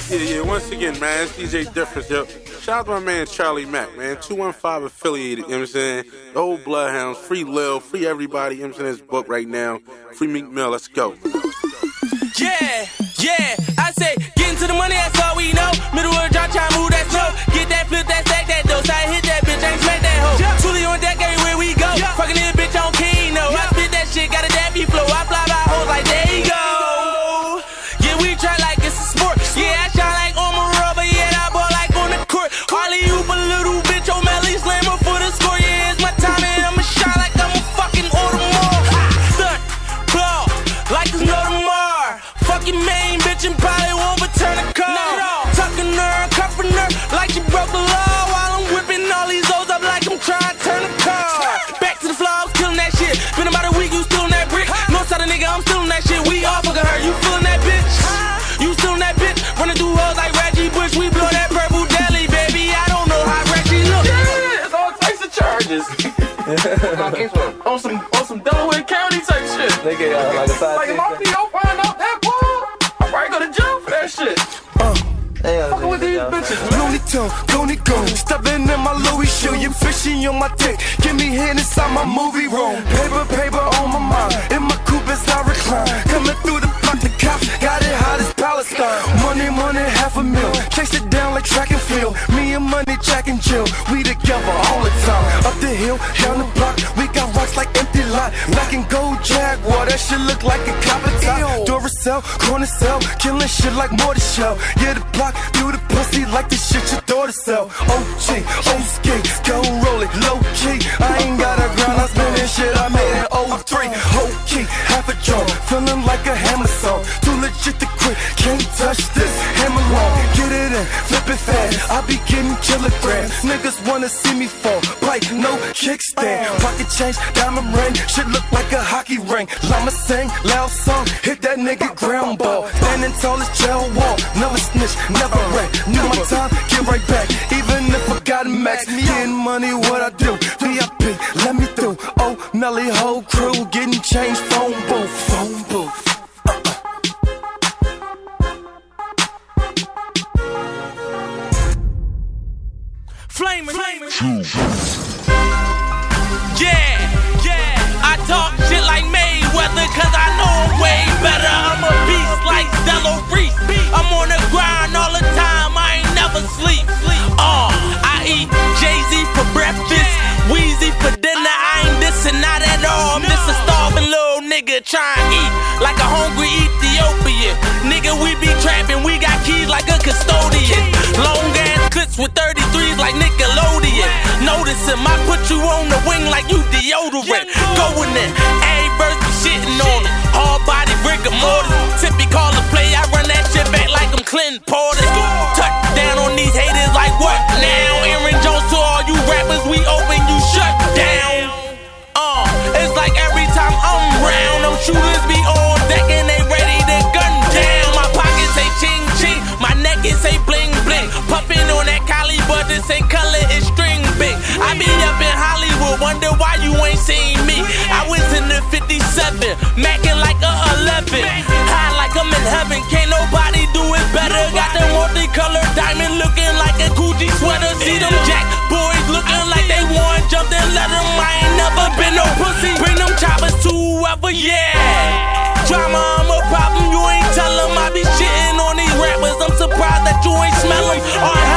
Yeah, once again, man, it's DJ Difference, yo. Shout out to my man Charlie Mack, man. 215 affiliated, you know what I'm saying? The whole Bloodhounds, free Lil, free everybody, you know what I'm saying? This book right now. Free Meek Mill, let's go. Yeah, I say, get into the money, that's all we know. Middle of the drop, try to move that snow. Get that flip, that stack, that dough. So I hit that bitch, I ain't smack that hoe. Truly on deck, everywhere we go. Fucking this bitch on Keno. I spit that shit, got a daffy flow. I fly by hoes like, there you go. Yeah, we try like it's a sport. Yeah, I shine like on my rubber. Yeah, I ball like on the court. Harley, you a little bitch, O'Malley slammer for the score. Yeah, it's my time and I'ma shine like I'm a fucking Audemars. Stunt, claw, like there's no tomorrow. Fucking main bitch and probably won't return a call. Tucking her, cuffing her like she broke the law. While I'm whipping all these hoes up like I'm trying to turn a car. Back to the floor, I was killing that shit. Been about a week, you stealing that brick. Northside a nigga, I'm stealing that shit. We all fucking her, you feeling that bitch? You stealing that bitch? Running through hoes like Reggie Bush. We blow that purple deli, baby. I don't know how Reggie look. Yeah, it's all types of charges. on some Delaware County type shit. They get like a side like if my PO find out that ball, I probably go to jail for that shit. Fucking with these bitches, man. Looney Tune, Looney Goon, stepping in my Louis shoe. You fishing on my dick, give me hand inside my movie room. Paper on my mind, in my coupe as I recline. Coming through the block, the cops got it hot as Palestine. Money, $500,000, chase it down like track and field. Me and Money, Jack and Jill, we together all the time. Up the hill, down the block, we got rocks like empty lot. Black and gold Jaguar, that shit look like a copper top. Duracell, corner cell, killing shit like mortar shell. Yeah, the block, through the pussy like the shit your daughter sell. OG, O-ski, go roll it, low key. I ain't got a grind, I spending shit I made in 03. Whole key, half a drum, feeling like a hammer song. Too legit to quit, can't touch this. Hammer long, get it in, flip it fast. I be getting kilograms. Niggas wanna see me fall, bite, no kickstand. Pocket change, diamond ring, shit look like a hockey ring. Llama sing, loud song, hit that nigga ground ball. Standing tall as jail wall, never snitch, never wreck. Knew my time, get right back. Even if I got a max, getting money, what I do? VIP, let me through. Oh, Melly, whole crew, getting changed, phone booth. Flamin'. Yeah, I talk shit like Mayweather, cause I know I'm way better. I'm a beast like Stella Reese. I'm on the grind all the time, I ain't never sleep. I eat Jay-Z for breakfast, Weezy for dinner. I ain't dissing, not at all. I'm just a starving little nigga trying to eat like a hungry Ethiopian. Nigga, we be trapping, we got keys like a custodian. Long ass clips with 33s like Nickelodeon. Notice him, I put you on the wing like you deodorant. Going in, every verse be shitting on it. Hard body rigor mortis. Tippy call a play, I run that shit back like I'm Clinton Porter. Touch down on these haters like what now? Aaron Jones to all you rappers, we open, you shut down. It's like every time I'm round, them shooters be on deck and they ready to gun down. My pockets say ching ching, my neck it say bling bling. Puffin' on that Cali, but this ain't color, it's string big. I be up in Hollywood, wonder why you ain't seen me. I was in the 57, macking like a 11. High like I'm in heaven, can't nobody do it better. Got them multicolored diamond looking like a Gucci sweater. See them Jack boys looking like they won, jumped and let them. I ain't never been no pussy. Bring them choppers to whoever, yeah. Drama, I'm a problem, you ain't tell them. I be shitting on these rappers, I'm surprised that you ain't smell them.